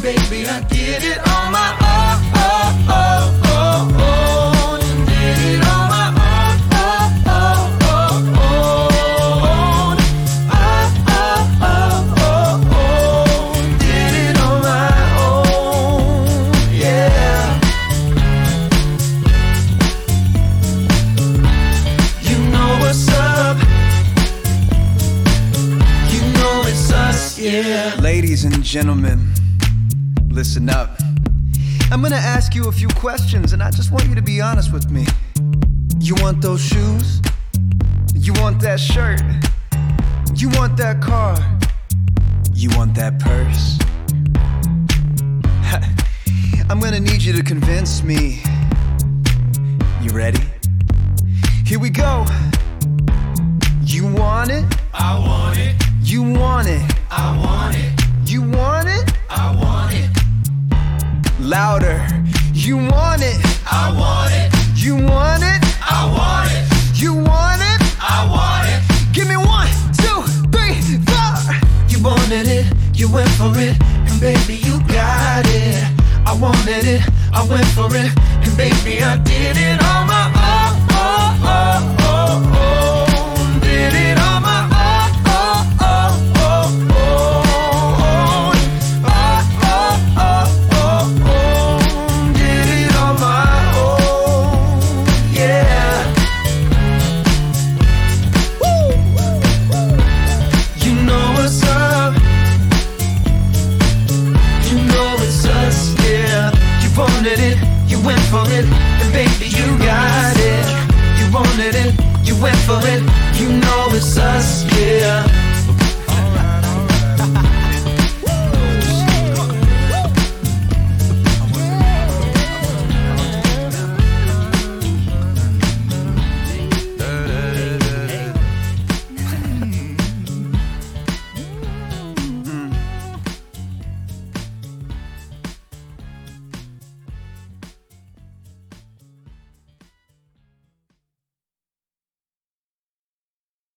baby, I did it on my own. Did it on my own. Did it on my own, yeah. You know what's up. You know it's us, yeah. Ladies and gentlemen, listen up. I'm gonna ask you a few questions, and I just want you to be honest with me. You want those shoes? You want that shirt? You want that car? You want that purse? I'm gonna need you to convince me. You ready? Here we go. You want it? I want it. You want it? I want it. You want it? I want it. Louder. You want it? I want it. You want it? I want it. You want it? I want it. Give me 1, 2, 3, 4. You wanted it, you went for it, and baby, you got it. I wanted it, I went for it, and baby, I did it on my own. Did it on my own. Did it on my own, yeah. You know what's up. You know it's us, yeah. You wanted it, you went for it, and baby, you got it. You wanted it, you went for it. You know it's us,